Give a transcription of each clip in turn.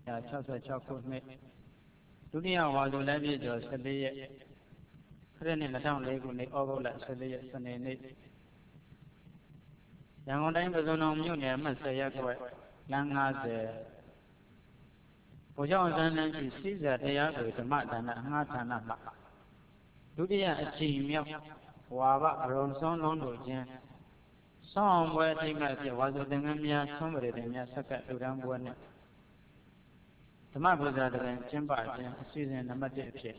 1966 ခုနှစ်ဒုတိယဝါဆိုလပြည့်ကျော်14ရက်ခရစ်နှစ်2004ခုနှစ်ဩဂုတ်လ14ရက်စနေနေ့ရန်ကုန်တိုင်းပုစွန်တော်မြို့နယ်အမှတ်10ရပ်ကွက်လမ်း50ဘုရားအောင်ဆန်းရှိစီးစရာတရားကိုဓမ္မဒါနအငှားဌာနမှဒုတိယအကြိမ်မြောက်ဝါဘအရုံဆုံးလုံးတို့ချင်းဆောင်းပွဲအထိမ်းအမှတ်ဖြစ်ဝါဆိုသင်္ကန်းများဆွမ်းပရိသင်များဆက်ကပ်လူတန်းပွဲနဲ့ဓမ္မပူဇာတွင်ကျင်းပခြင်းအစီအစဉ်နံပါတ်1အဖြစ်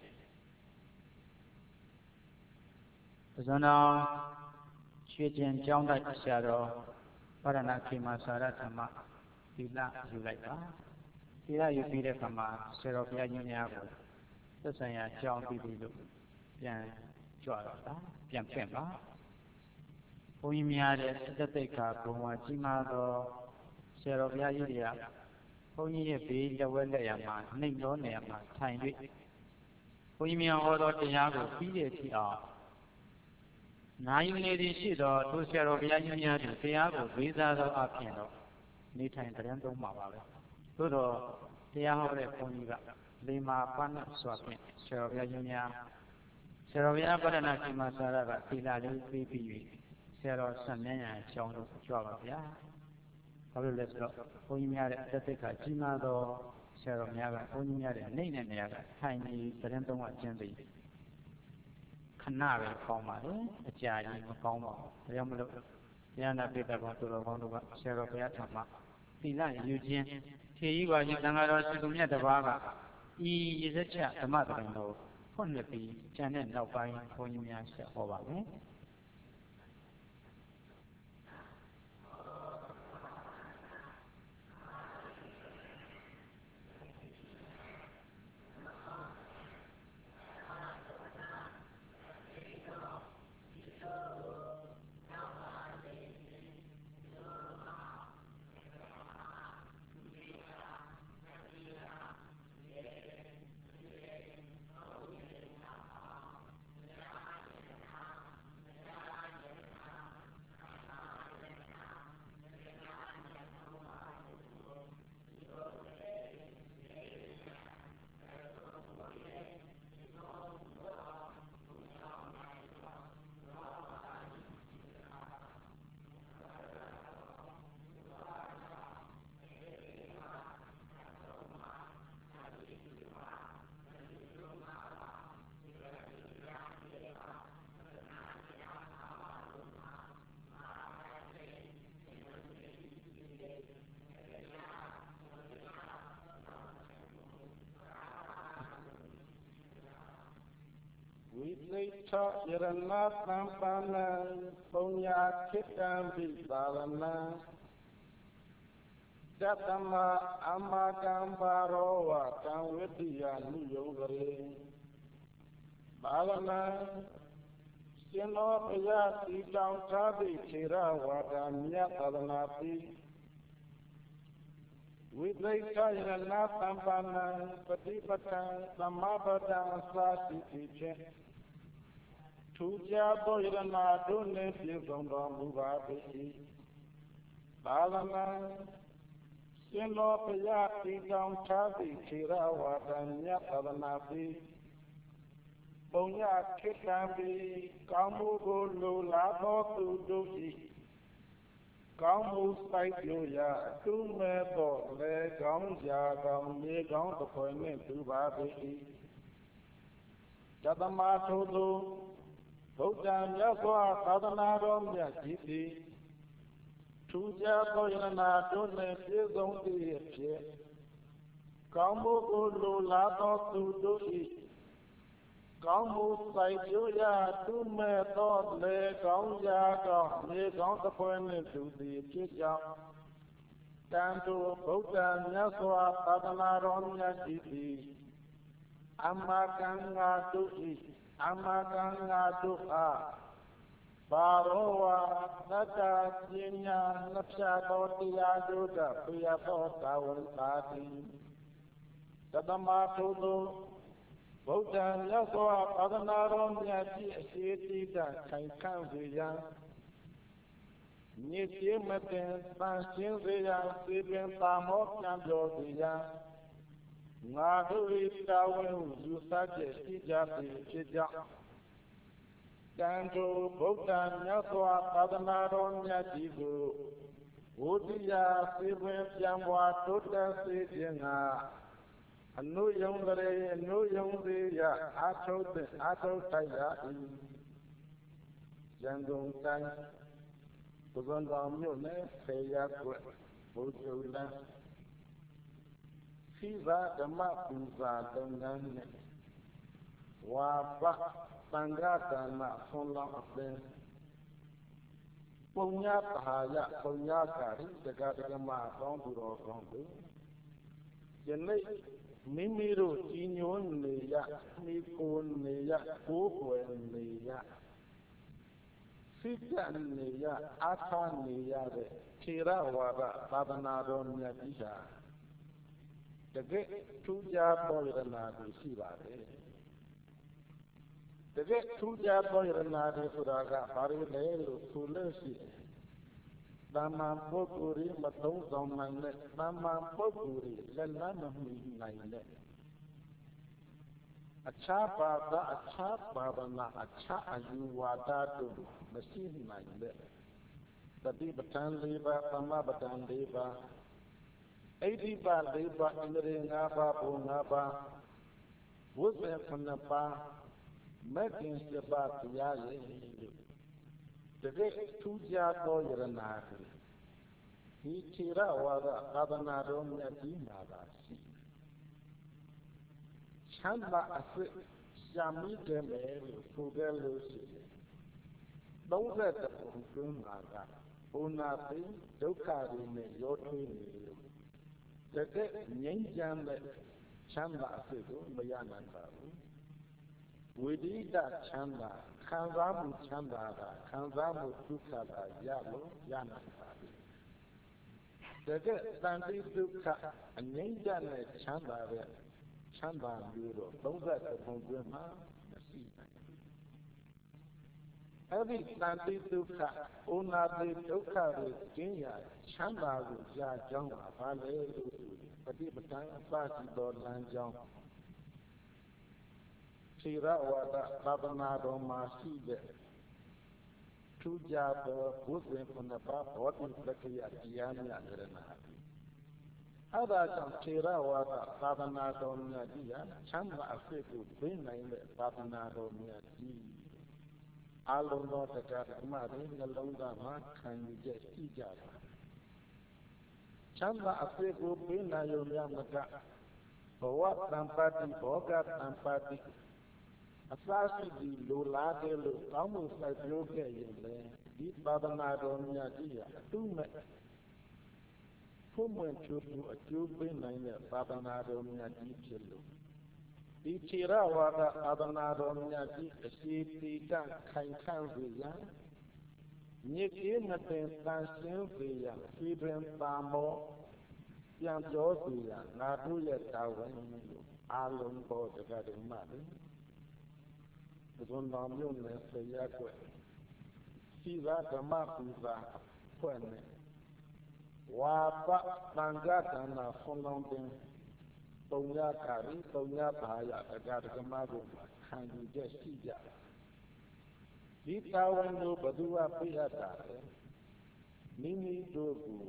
ပုစွန်တော်ရွှေကျင်ကျောင်းတိုက်ဆရာတော်ဗရဏခေမာစာရဓမ္မသီလယူလိုက်ပါသီလယူပြီးတဲ့အခါမှာဆရာတော်ဘုရားကြီးများကိုသက်ဆိုင်ရာကျောင်းပြီးပြီလို့ပြန်ကြွတော့တာပြန်ဖွင့်ပါဘုန်းကြီးများတဲ့တသက်သိက္ခာဘုံဝါကြီးမားသောဆရာတော်ဘုရားကြီးတွေကဘုန်းကြီးရဲ့ဘေးလက်ဝဲလက်ရမှာနှိမ်တော်နေရာမှာထိုင်၍ဘုန်းကြီးများဟောတော်တရားကိုပြီးတဲ့အထိအောင်နိုင်နေသည်ရှိသောထိုဆရာတော်ဘုရားကြီးများတို့တရားကိုဝေစားသောအဖြစ်တော့နေထိုင်တရားသုံးမှာပါပဲသို့တော့တရားဟောတဲ့ဘုန်းကြီးကလေမာပန်းနဲ့စွာဖြင့်ဆရာတော်ဘုရားကြီးများဆရာတော်ဘုရားပရဏခေမာစာရကသီလလေးပြီးပြီး၍ဆရာတော်ဆက်မြန်းရန်အကြောင်းတို့ကြွပါဗျာဘာလို့လဲဆိုတော့ဘုန်းကြီးများတဲ့အသက်သိက္ခာကြီးမားသောဆရာတော်များကဘုန်းကြီးများတဲ့နှိမ့်တဲ့နေရာကထိုင်ပြီးတရားသုံးအကျင့်ပြီးခဏပဲကောင်းပါလေအကြာကြီးမကောင်းပါဘူးဒါကြောင့်မလို့ဉာဏပိတ္တဘောသူတော်ကောင်းတို့ကဆရာတော်ဘုရားထံမှာသီလယူခြင်းထေကြီးပါကြီးသံဃာတော်စုသူမြတ်တစ်ပါးကဤရစချဓမ္မတော်ကိုဖွင့်လှစ်ပြီးကျန်တဲ့နောက်ပိုင်းဘုန်းကြီးများဆက်ဟောပါမယ်သိထယရဏသံပါဏံပုံညာခိတံပိသာရဏံတတမအမကံပါရောဝကံဝိတ္တိယနုယောဂရေပါရဏံရှင်တော်ဘုရားတည်တောင်ထားသည့်ထေရဝါဒမြတ်သာသနာတိဝိသိထယရဏသံပါဏံပฏิပတံသမ္မာပဒံအစာတိဖြင့်ထူးခြားသောယရဏတို့နှင့်ပြည့်စုံတော်မူပါ၏သာသနာရှင်တော်ဘုရားတည်တောင်ထားသည့်ထေရဝါဒမြတ်သာသနာတိပုံညခိတံပိကောင်းမှုကိုလိုလားသောသူတို့၏ကောင်းမှုစိုက်ပျိုးရာအထူးမဲ့သောလေကောင်းရာကောင်းမြေကောင်းတစ်ခွင်နှင့်တူပါ၏တသမထို့သောဗုဒ္ဓမြတ်စွာသာသနာတော်မြတ်ကြီးသည်ထူးခြားသောယရဏတို့နှင့်ပြည့်စုံသည့်အဖြစ်ကောင်းမှုကိုလိုလားသောသူတို့၏ကောင်းမှုစိုက်ပျိုးရာသူမဲ့သောလေကောင်းရာကောင်းမြေကောင်းတစ်ခွင်နှင့်တူသည်ဖြစ်ကြောင်းတန်တူဗုဒ္ဓမြတ်စွာသာသနာတော်မြတ်ကြီးသည်အမကံငါတို့၏အမကံငါတို့အားဘာရောဝါသတ္တပညာနှစ်ဖြတ်သောတရားတို့ကပြရသောသာဝရတာတိတသမထို့သောဗုဒ္ဓမြတ်စွာသာသနာတော်မြတ်ကြီးအရှိတိတခိုင်ခံ့စေရန်ညစ်ကြေးမတင်ပန်းရှင်းစေရန်စေပင်ပါမောပြန်ပြောစေရန် Ngāhui Tawen Yusaje Sijati Chija Ganjo Bogdan Yaswa Padanaron Yajigu Udiya Sibwe Jamwa Tuta Sijinga Anu Yungri Ya Ato Taya Jangong Tang Kuzonda Mune Feya Bujula Siva Dhamma Puza Dangan Wapa Sangata Na Sonla Apen Punya Tahaya Punya Kari Jagadagama Ronduro Rondo Jenai Mimiru Tinyon Neya Nikon Neya Kukwen Neya Sita Neya Ata Neya Tira Wada Badanaron Yadisha The get two jab boy and not receive The get two jab boy and not Suraga, Parilelo, Tulesi, Dama Pokuri, Matos on my neck, Dama Pokuri, Lelana Nine. A chapa, a cha, you wada to machine nine. The Dibatan Leva, Tamabatan Leva. 80 ba Leba Indre Naba Bunaba Wuzan Panapa Mekin Seba Tiaye The great Tuja Boyanaki He Tira Wada Adanadon Yadina Chamba Asik Shami Demel Fugalusi Don't let the Punkunaga Unati Dokari Yotu The Ninjan Chamba Sigo, Mayananda. We did that Chamba, Kanzamu Chamba, Kanzamu Tukada, Yalo, Yananda. The Sandy Duka, a Ninjan Chamba, Chamba Bureau, those at the Ponguma, the sea. Every Sandy Duka, Unadi Duka, Kenya, Chamba, Jama, Vale. But the time party dog and John Tira Wada Babanado Masi two jab Muslim from the Pap, what is lucky at Yami and Renati. Other than Tira Wada Babanado Nadia, Chamba Africa, Bina in the Babanado Nadi. Alone not the Gatamari, the Longa Mark, and you get Ijaba. Chamba Africa Bina Yamaka, Boat Tampati, Bogat Tampati, a sassy Lula de Lu, almost like Yoga in there, deep Babanado Nadia, two men. Who went to a tube in Babanado Nadi. The Tira Wada Babanado Nadi, a city can Kanzia. Nikin at the Tansia, Fibrin Bamo, Yan Josia, Naduya Tower, Alon for the Garden Mother. The one million the Yakwe. See that the Mapuza, Quene. Wapa, Langatana, Fonlondin, Tonya Kari, Tonya Paya, the Garden Mother, and you just see that. Dita wendo badua pihata, Mimi dogu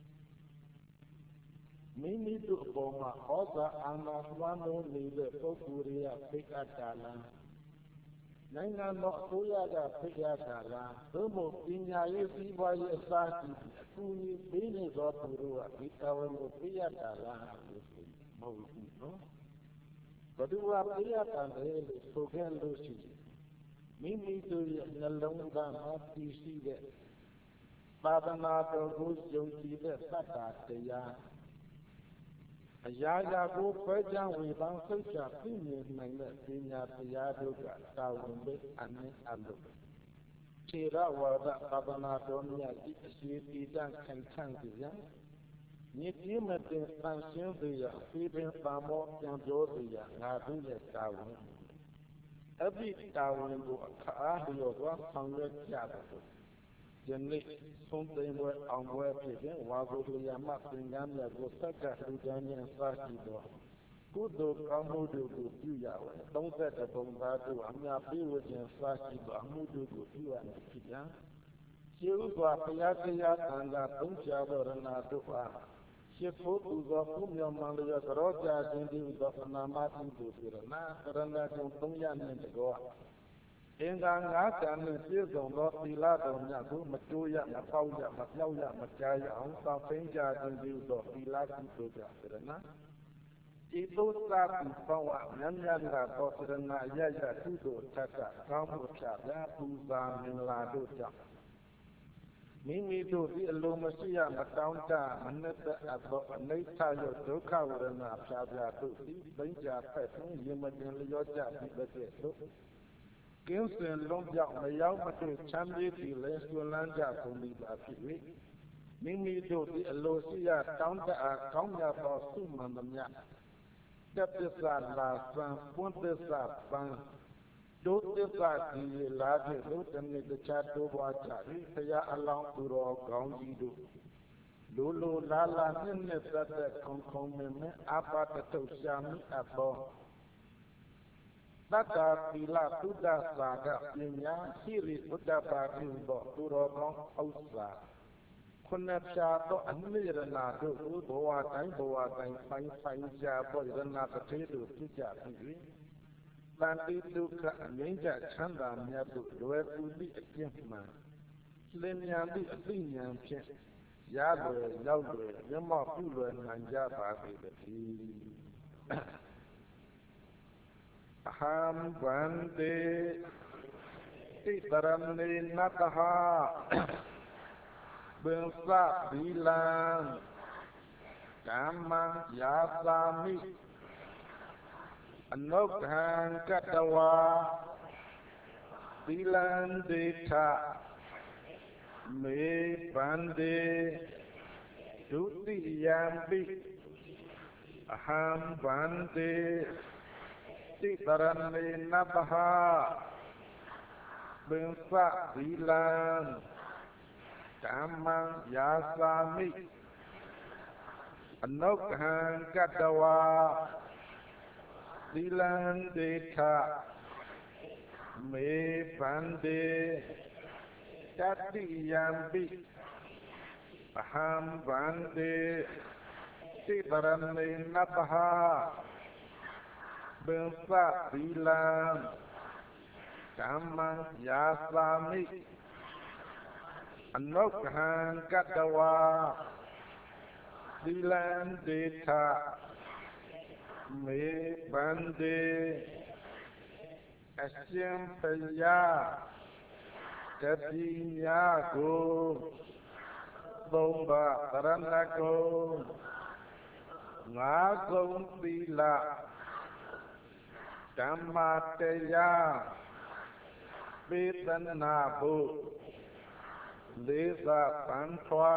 boma oza anaswano nile pokuria pihata. Nanga no kuyaga pihata, Tomo pinya yesi wa yesati, Kuni bini zoturua, Dita wendo pihata, Badua pihata nile, Sogendo si. Mimi to Nalonga not see that. Babanato goes Yonki the Sataya. A Yaya go Perjan with such a premium Pina Piado, Tawumbe, and Alo. Tira was Babanato near City Dan Cantanzia. Nitima de Francia, Fibrin Famo, and Josia, Naduya Tawum. Every town will go one hundred yards. Generally, something were on where people was over Yamatingan, Gosaka, Rugani, and Sakido. ကုသိုလ်ကောင်းမှုတို့ကိုပြုရဝယ်30ပုံသားတို့အမြပြေဝခြင်းစရှိသောအမှုတို့ကိုပြုရမည်ဖြစ်ရာရှင်းဥစွာဘုရားတရားသံဃာသုံးဖြာသောရဏတို့အားရှစ်ဖို့ပူဇော်မှုမြော်မှန်လျော်ကြောကြခြင်းတည်းသောပနာမတိတို့ပြရဏကရဏကျုံ300နှင့်တကောအင်္ဂါ9ကံနှင့်ပြည့်စုံသောသီလတော်များကိုမတိုးရမပေါက်ရမပြောက်ရမကြားရအောင်စောင့်သိမ်းကြခြင်းတည်းသောသီလကုသိုလ်ကြပြရဏဤသို့သာပြီးပေါင်းဝမြတ်မြတ်လာသောစရဏရရကုသိုလ်ထက်ကကောင်းမှုဖြာပြပူဇာမင်္ဂလာတို့ကြောင့်မိမိတို့သည်အလိုမရှိရမတောင်းတမနှစ်သက်အပ်သောအနိစ္စရောဒုက္ခဝရဏဖြာပြတို့သည်သိမ့်ကြဖက်သွင်းရင်မတင်လျောကြပြီးတဲ့သို့ကင်းစင်လုံးပြောက်မရောက်မတွေ့ချမ်းမြေ့ပြီးလဲဆွလန်းကြကုန်သည်ပါဖြစ်၍မိမိတို့သည်အလိုရှိရတောင်းတအားကောင်းမြတ်သောစုမှန်သမျှတက်ပစ္စာလာစံပွင့်ပစ္စာပန်းဒုသစ္စာဒီလာဖြင့်တို့တနည်းတခြားတိုးပွားကြ၍ဘုရားအလောင်းသူတော်ကောင်းကြီးတို့လိုလိုလာလာနှစ်သက်သက်ခုံခုံမင်းမအပါတတုရှာမိအပ်သောတတ္တာသီလသုဒ္ဓသာကပညာရှိရိဥဒ္ဓပါတိသောသူတော်ကောင်းဥစ္စာခုနှစ်ဖြာသောအနိရဏတို့ကိုဘဝတိုင်းဆိုင်ကြသောရဏတထေတို့ပြုကြပြီးတန်တိဒုက္ခအငြိမ်းချချမ်းသာမြတ်တို့လွယ်ကူသည့်အကျင့်မှန်လင်းမြန်သည့်အသိဉာဏ်ဖြင့်ရလွယ်ရောက်လွယ်မျက်မှောက်ပြုလွယ်နိုင်ကြပါစေတည်းအဟံဗန္တိတိတရဏေနတဟဘင်္စသီလံကမ္မံယာသာမိအနုက္ခံကတဝါသီလံဒေထမေဗန္တိဒုတိယံပိအဟံဗန္တိတိတရဏေနတဟဘင်္စသီလံကမ္မံယာသာမိအနုက္ခံကတဝါသီလံဒေထမေဗန္တိတတိယံပိအဟံဗန္တိတိတရဏေနတဟဘင်္စသီလံကမ္မံယာသာမိအနုက္ခံကတဝါသီလံဒေထမေဗန္တိအရှင်ဘုရားတတိယကိုသုံးပါးသရဏဂုံငါးကုံသီလဓမ္မတရားပေတနာဘုလေးသာပန်ထွာ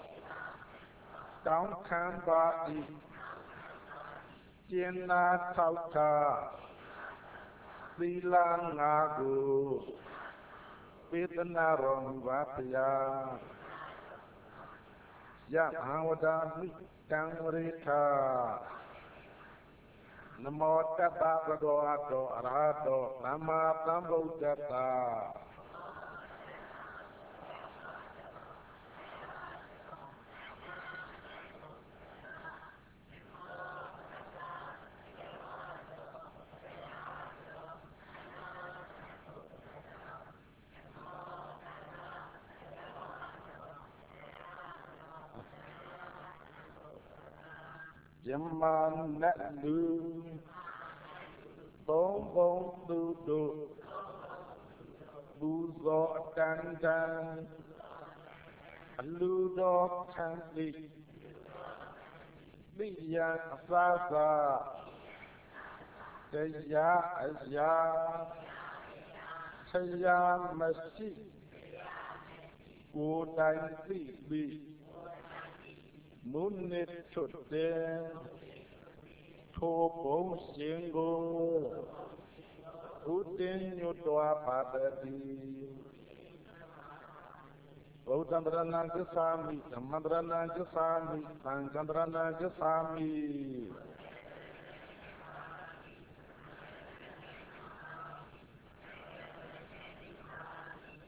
တောင်းခံပါ၏ကျင်နာထောက်တာသီလငါကိုပေတနာရောမူပါဗျာယဟံဝဒာမိတံရိထာနမောတတ္တဗုဒ္ဓအတောအရဟတောသမ္မာသမ္ဗုဒ္ဓတ္တယမနလူသုံးပုံသူတို့ပူဇော်အတန်တန်အလူတော်ခံသိသိရန်အသာသာတရားအရာတရားမရှိကိုယ်တိုင်သိပြီးမုန်နေထွတ်တဲ့ထိုပုံရှင်ကိုဥတင်ညွတ်တော်ပါတိဘုဒ္ဓံတရဏံသစ္စာမိဓမ္မတရဏံသစ္စာမိသံဃံတရဏံသစ္စာမိ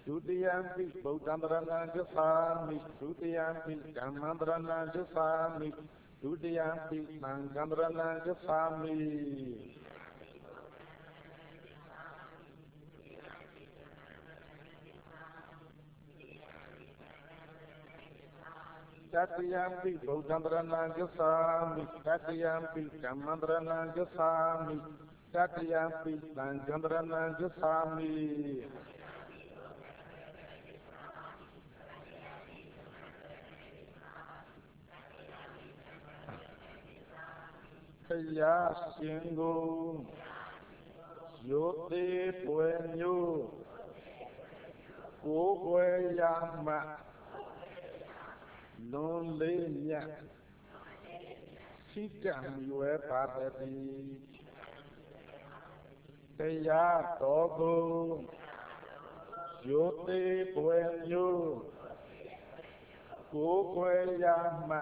Dutiyampi Bautandarana Jasami, Dutiyampi Gamandarana Jasami, Dutiyampi Nangandarana Jasami. Tatiyampi Bautandarana Jasami, Tatiyampi Gamandarana Jasami, Tatiyampi Nangandarana Jasami. Kaya Shingo Yote Puenyo Cố Yama Non Lê Nhạc Sĩ Cảm Yue Patati Kaya Togo Yote Puenyo Cố Yama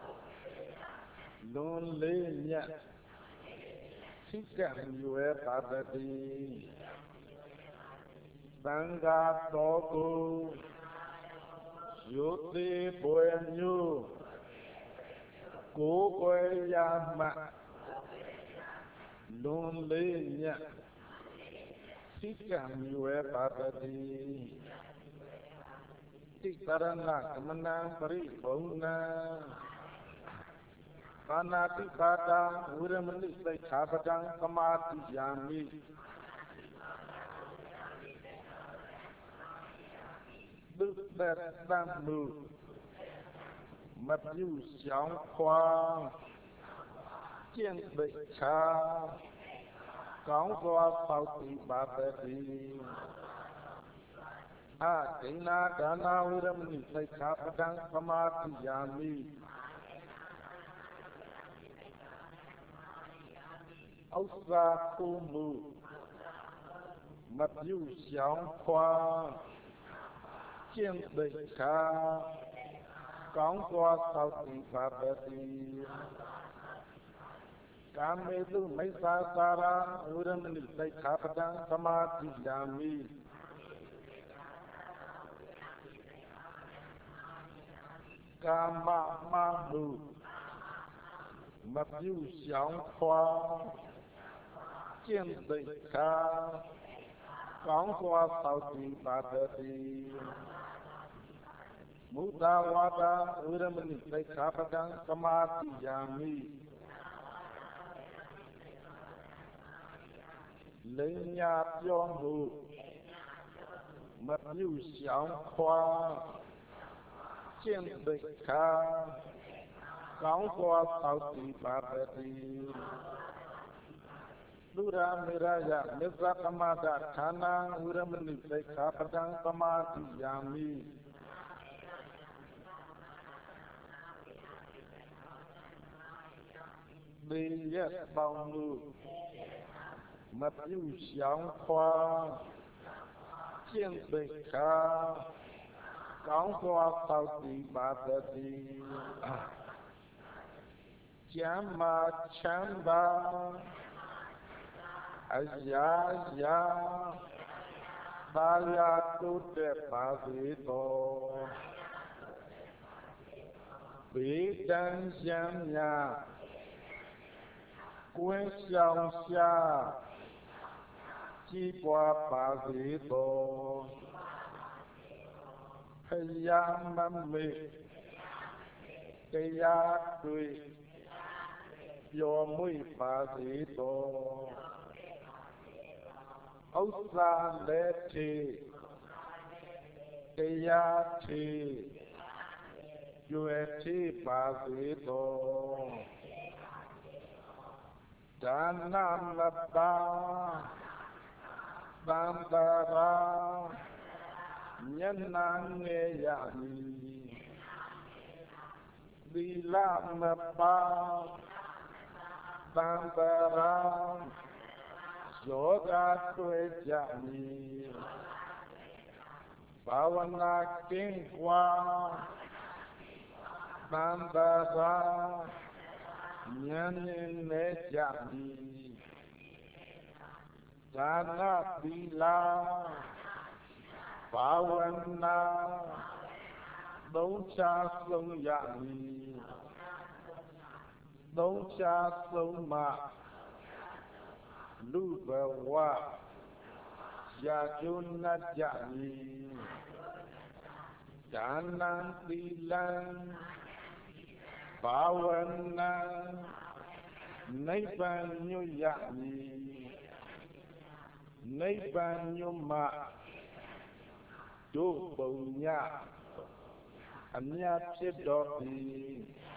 Non Lê Nhạc Sĩ Cảm Yue Patati Sangha Togo Yote Puenyo Cố Yama Non Lê Nhạc Sĩ Cảm Yue Patati Tikarana Kamana Paripona Panati Pata Uramani Saikapatang Kamati Yami Đức Đạt Đam Mưu Mật Nhu Xiong Khoa Chiên Bệnh Cha Cóng Khoa Phao Tị Bà Tê Tị Kena Dana Uramani Saikapatang Kamati Yami Âu Sa Khu Mưu Mật Nhu Xiong Khoa Chiên Bệnh Cha Cóng Khoa Phao Tị Bà Tê Tị Kamedu Maisa Sara Uramani Saikapatang Kamati Yami Kama Mamu Mật Nhu Xiong Khoa Chiên Bệnh Cha Cóng Khoa Phao Tị Bà Tê Tị Muta Wada Uramani Saikapatang Kamati Yami Lấy Nhà Pyong Hù Mật Nhu Xiong Khoa Chiên Bệnh Cha Cóng Khoa Phao Tị Bà Tê Tị Lura Miraya Mitra Kamada Khana Uramani Saikapatang Kamati Yami Đi Yết Bao Ngư Mật Nhu Xiong Khoa Chiên Bệnh Cha Cóng Khoa Phao Tị Bà Tê Tị Chama Chamba Ayaya Baya Tute Pavito Bí Đăng Giang Nhà Quyên Xiong Xia Chi Qua Pavito Kaya Mami Kaya Tui Yo Mui Pavito Âu Sa Lê Thị Kaya Thị Yue Thị Pavito Dana Mata Bandara Nhân Năng Nghe Yani Vila Mata Bandara Yoga Tuệ Yani Bhavana Kinh Qua Bandara Nhân Nê Yani Dana Vila ဘာဝနာသုံးချဆုံးရမည်သုံးချဆုံးမှလူဘဝရာကျုံနတ်ကြမည်ဒါနံသီလံဘာဝနာနိဗ္ဗာန်ညွတ်ရမည်နိဗ္ဗာန်ညွတ်မှတို့ပုံညအမြတ်ဖြစ်တော်သည်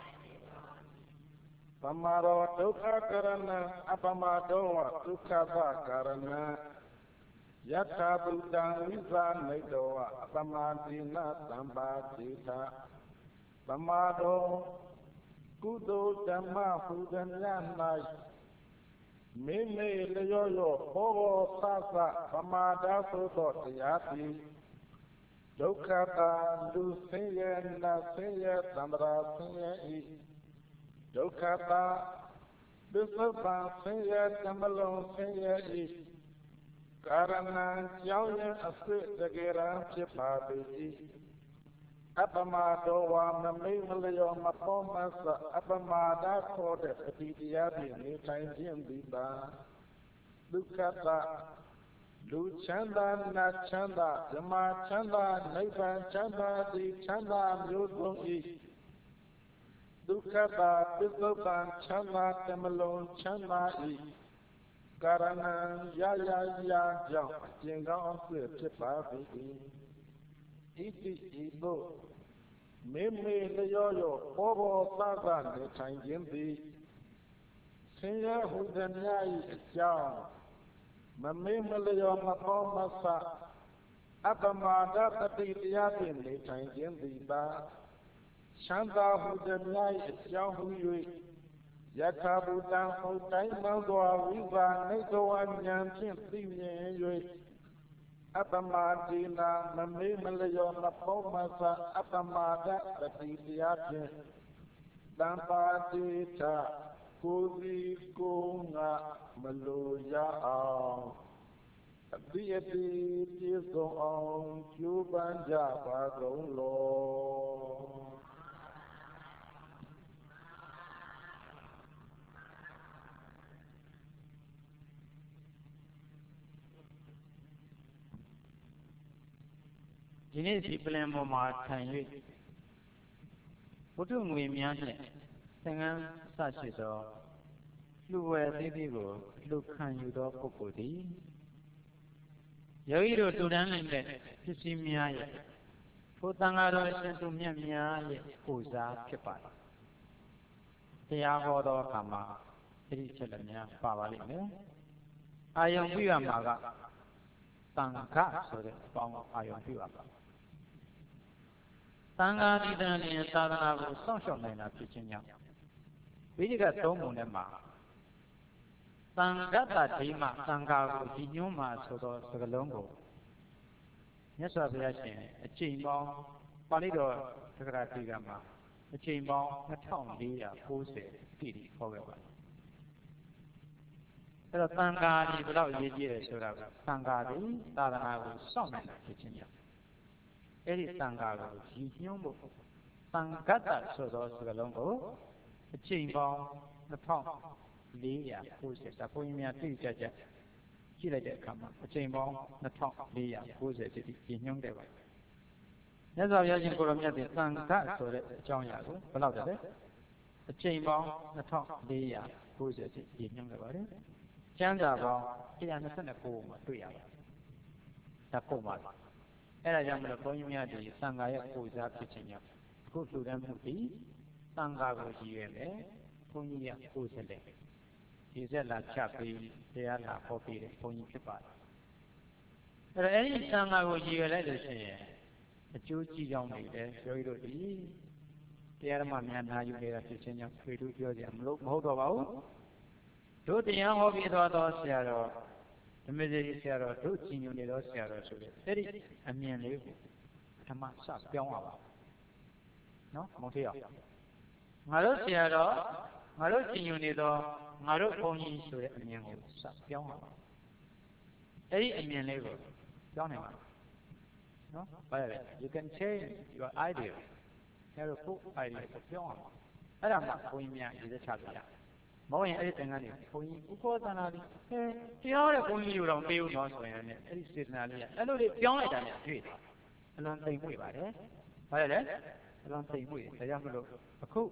ပမာရောဒုက္ခကရဏအပမတောဒုက္ခသကာရဏယထာဘုဒ္ဓံဝိဇာနိတောအပမတိနသံပါတိသပမာတောကုသိုလ်ဓမ္မဟူသည်များ၌မိမိလျော့လျော့ဘောဘောဆဆပမာဒဆိုသောတရားသည်ဒုက္ခတာလူဆင်းရဲနတ်ဆင်းရဲသံဃာဆင်းရဲဤဒုက္ခတာသစ္စာပန်ဆင်းရဲတမလုံးဆင်းရဲဤကာရဏံကြောင့်ရအစစ်တကယ်ရန်ဖြစ်ပါသည်အပမတောဝါမမိမလျောမပေါ်မဆအပမဒါခေါ်တဲ့ပတိတရားဖြင့်နေထိုင်ခြင်းသည်ပါဒုက္ခတာလူချမ်းသာနတ်ချမ်းသာဓမ္မချမ်းသာနိဗ္ဗာန်ချမ်းသာသည်ချမ်းသာမျိုးစုံ၏ဒုက္ခတာပစ္စုပန်ချမ်းသာတမလုံးချမ်းသာ၏ကာရဏံရကြောင့်ကျင်ကောင်းအဖြစ်ဖြစ်ပါသည်ဣတိဤသို့မေမေလျောယောဘောဘောသသနေထိုင်ခြင်းသည်ဆင်းရဲဟုသည်များ၏အကြောင်းမမေမလျောမပေါ်မဆအပမဒပတိတရားဖြင့်နေထိုင်ခြင်းသည်ပါချမ်းသာဟုသည်များ၏အကြောင်းဟူ၍ယထာဘုဒ္ဓံဟောတိုင်းမှန်စွာဝိပါနိသောဉာဏ်ဖြင့်သိမြင်၍အပမတိနာမမေမလျောမပေါ်မဆအပမဒပတိတရားဖြင့်တံပါတိထကိုယ်စီကိုယ်ငါမလိုရအောင်အတိအတိပြည့်စုံအောင်ကျိုးပန်းကြပါကုန်လောဒီနေ့ဒီပလင်ပေါ်မှာထိုင်၍ဝတ္ထုငွေများနှင့်သင်္ကန်းစရှိသောလှူဝယ်သေးသေးကိုလှူခံယူသောပုဂ္ဂိုလ်သည်ယောဂီတို့တူတန်းနိုင်တဲ့ပစ္စည်းများရဲ့ထိုသံဃာတော်အရှင်သူမြတ်များရဲ့ပူဇာဖြစ်ပါတယ်။တရားဟောသောအခါမှာအဲ့ဒီချက်လည်းများပါပါလိမ့်မယ်။အာယုံပြုရမှာကသံဃာဆိုတဲ့အပေါင်းအာယုံပြုရပါသံဃာတိတန်လျင်သာသနာကိုစောင့်ရှောက်နိုင်တာဖြစ်ခြင်းကြောင့်ဝိဇိကသုံးပုံထဲမှာသံဃတ္တဒိမသံဃာကိုဒီညွှန်းမှာဆိုသောစကားလုံးကိုမြတ်စွာဘုရားရှင်အကျင့်ပေါင်းပါဠိတော်သက္ကရာတိကမှာအကျင့်ပေါင်း2490ပြည့်ပြီးဟောခဲ့ပါတယ်အဲ့တော့သံဃာဒီဘယ်လောက်ရေးကြည့်တယ်ဆိုတာကသံဃာဒီသာသနာကိုစောင့်နိုင်တာဖြစ်ခြင်းကြောင့်အဲ့ဒီသံဃာကိုရည်ညွှန်းဖို့သံဃတ္တဆိုသောစကားလုံးကိုအချိန်ပေါင်း2490ဒါဘုန်းကြီးများသိကြကြကြည့်လိုက်တဲ့အခါမှာအချိန်ပေါင်း2490တိရည်ညွှန်းတယ်ပါမြတ်စွာဘုရားရှင်ကိုရောမြတ်တဲ့သံဃဆိုတဲ့အကြောင်းအရာကိုဘယ်လောက်လဲအချိန်ပေါင်း2490တိရည်ညွှန်းတယ်ပါတယ်ကျမ်းစာပေါင်း129မှာတွေ့ရပါတယ်ဒါပုံပါအဲ့ဒါကြောင့်မလို့ဘုန်းကြီးများဒီသံဃာရဲ့ပူဇာဖြစ်ခြင်းကြောင့်အခုလှူဒန်းမှုဒီသံဃာကိုရည်ရွယ်မယ်ဘုန်းကြီးကပူဇက်တယ်ဒီဆက်လာချပြီးတရားလာဟောပြီးတဲ့ဘုန်းကြီးဖြစ်ပါတယ်အဲ့ဒီသံဃာကိုရည်ရွယ်လိုက်လို့ရှိရင်အကျိုးကြီးကြောင်းတွေလည်းယောဂီတို့ဒီတရားဓမ္မများနာယူနေတာဖြစ်ခြင်းကြောင့်ဖေတူးပြောကြမဟုတ်တော့ပါဘူးတို့တရားဟောပြီးသွားတော့ဆရာတော်ဓမ္မစရိဆရာတော်တို့ကြီးညိုနေတော့ဆရာတော်ဆိုတဲ့အဲ့ဒီအမြင်လေးကိုဓမ္မစပြောင်းရပါနော်မဟုတ်သေးအောင်ငါတို့ဆရာတော်ငါတို့ကြီးညိုနေတော့ငါတို့ဘုန်းကြီးဆိုတဲ့အမြင်ကိုစပြောင်းရပါအဲ့ဒီအမြင်လေးကိုပြောင်းနိုင်ပါနော်ဘာလဲ you can change your idea ကျတော့ကို idea ကိုပြောင်းအောင်အဲ့ဒါမှဘုန်းကြီးများရည်သက်ချပြရမောရင်အဲ့ဒီသင်္ကန်းတွေဘုန်းကြီးဥပ္ပသနာလေးတရားတဲ့ဘုန်းကြီးတို့တော့မပေးဘူးနော်ဆိုရင်လည်းအဲ့ဒီစေတနာလေးကအဲ့လိုလေးပြောင်းလိုက်တာနဲ့တွေ့တယ်အလွန်သိမ်မွေ့ပါတယ်ဘာလဲလဲအလွန်သိမ်မွေ့ဒါကြောင့်မလို့အခု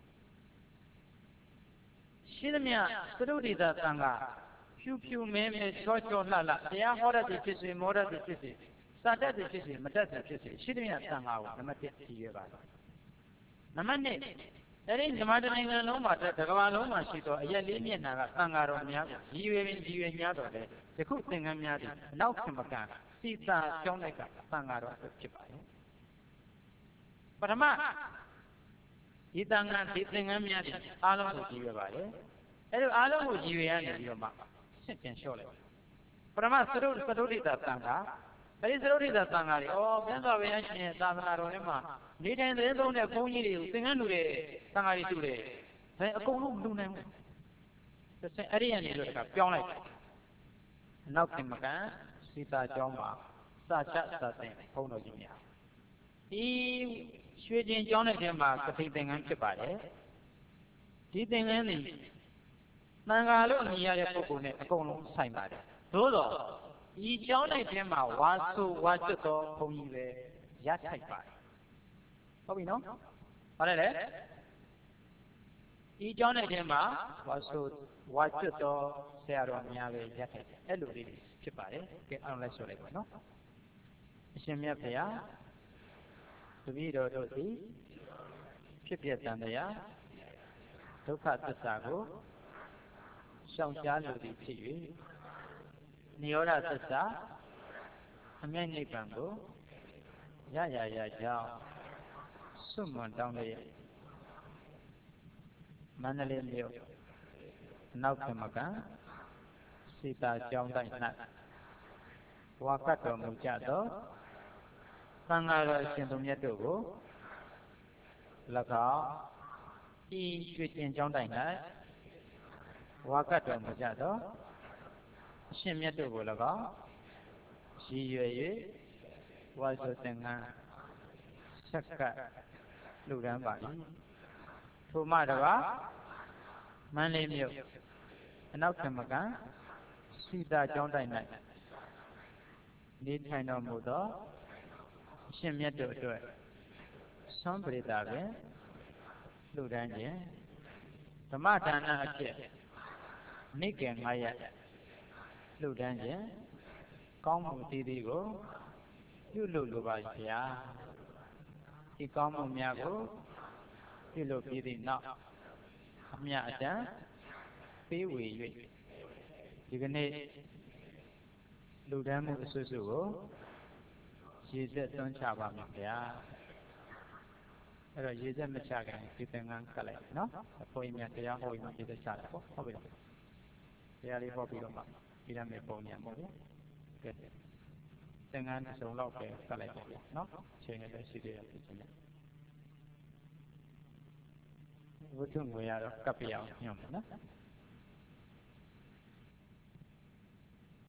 ရှိသမျှသရုပ်ဒေသသံဃာဖြူဖြူမဲမဲချောချောလှလှတရားဟောတတ်သည်ဖြစ်စေမောတတ်သည်ဖြစ်စေစာတတ်သည်ဖြစ်စေမတတ်သည်ဖြစ်စေရှိသမျှသံဃာကိုနံပါတ်1ကြည့်ရပါတယ်နံပါတ်2အဲ့ဒီမြန်မာနိုင်ငံလုံးမှာတစ်ကမ္ဘာလုံးမှာရှိသောအရက်လေးမျက်နှာကသံဃာတော်များကိုရည်ရွယ်များတော်လေယခုသင်္ကန်းများသည်နောက်ခင်မကန်စီတာကျောင်းလိုက်ကသံဃာတော်ဖြစ်ပါတယ်ပထမဒီသင်္ကန်းများသည်အားလုံးကိုကြည့်ရပါတယ်အဲ့ဒီအားလုံးကိုရည်ရွယ်ရနေပြီးတော့မှရှင်းပြန်လျှော့လိုက်ပထမသရုပ်ဒေသသံဃာအဲ့ဒီသရုပ်ဒေသသံဃာတွေဘုရားဘုရားရှင်သာသနာတော်ထဲမှာနေထိုင်တဲ့သုံးတဲ့ဘုန်းကြီးတွေကိုသင်္ကန်းလူတွေသံဃာတွေတူတယ်ဒါအကုန်လုံးမလူနိုင်ဘူးအဲ့ဒီကနေတော့ပြောင်းလိုက်နောက်ခင်မကန်စီတာကျောင်းမှာစာချစာသင်ဘုန်းတော်ကြီးများဒီရွှေကျင်ကျောင်းတဲ့ထဲမှာကတိသင်္ကန်းဖြစ်ပါတယ်ဒီသင်္ကန်းတွေသံဃာလို့အမည်ရတဲ့ပုဂ္ဂိုလ်နဲ့အကုန်လုံးဆိုင်ပါတယ်သို့တော့ဒီကျောင်းလိုက်ထဲမှာဝါဆိုဝါကျွတ်သောဘုန်းကြီးပဲရထိုက်ပါတယ်ဟုတ်ပြီနော်ဟုတ်တယ်လေဒီကျောင်းလိုက်ထဲမှာဝါဆိုဝါကျွတ်သောဆရာတော်များပဲရထိုက်တယ်အဲ့လိုလေးဖြစ်ပါတယ်ကဲအားလုံးလိုက်ဆိုလိုက်ပါနော်အရှင်မြတ်ဖေဟာတပည့်တော်တို့သည်ဖြစ်ပြတန်တရားဒုက္ခသစ္စာကိုရှောင်ရှားလိုသည်ဖြစ်၍နိရောဓသစ္စာအမြတ်နိဗ္ဗာန်ကိုရကြောင်းစွန့်မွန်တောင်းလျက်မန္တလေးမြို့အနောက်ခင်မကန်စီတာကျောင်းတိုင်း၌ဝါကတ်တော်မူကြသောသံဃာတော်ရှင်သူမြတ်တို့ကို၎င်းဤရွှေကျင်ကျောင်းတိုင်း၌ဝါကတ်တော်မူကြသောအရှင်မြတ်တို့ကို၎င်းရည်ရွယ်၍ဝါဆိုသင်္ကန်းဆက်ကပ်လူရန်ပါ၏ထိုမှတပါမန္တလေးမြို့အနောက်ခင်မကန်စီတာကျောင်းတိုင်း၌နေထိုင်တော်မူသောအရှင်မြတ်တို့အတွက်သွန်ပရိသပင်လူရန်ခြင်းဓမ္မဒါနအဖြစ်နိကေ9ရက်လှူဒန်းခြင်းကောင်းမှုတည်သည်ကိုပြုလုပ်လိုပါဗျာဒီကောင်းမှုများကိုပြုလုပ်ပြီးသည့်နောက်အမြတ်အတန်းပေးဝေ၍ဒီကနေ့လှူဒန်းမှုအစွတ်စွတ်ကိုရေစက်သွန်းချပါမယ်ဗျာအဲ့တော့ရေစက်မချခင်ဒီသင်္ကန်းကတ်လိုက်နော်အဖိုးကြီးများတရားဟောပြီးမှရေစက်ချတာပေါ့ဟုတ်ပြီလားတရားလေးဟောပြီးတော့မှဒီရမယ်ပုံညာပေါ့ဗျာကဲသင်္ကန်းစုံတော့ပဲကတ်လိုက်ပါဗျာနော်ချိန်နဲ့ရှိသေးတယ်ဖြစ်ချင်းနဲ့ဝတ္ထုငွေရတော့ကပ်ပြအောင်ညွှန်မယ်နော်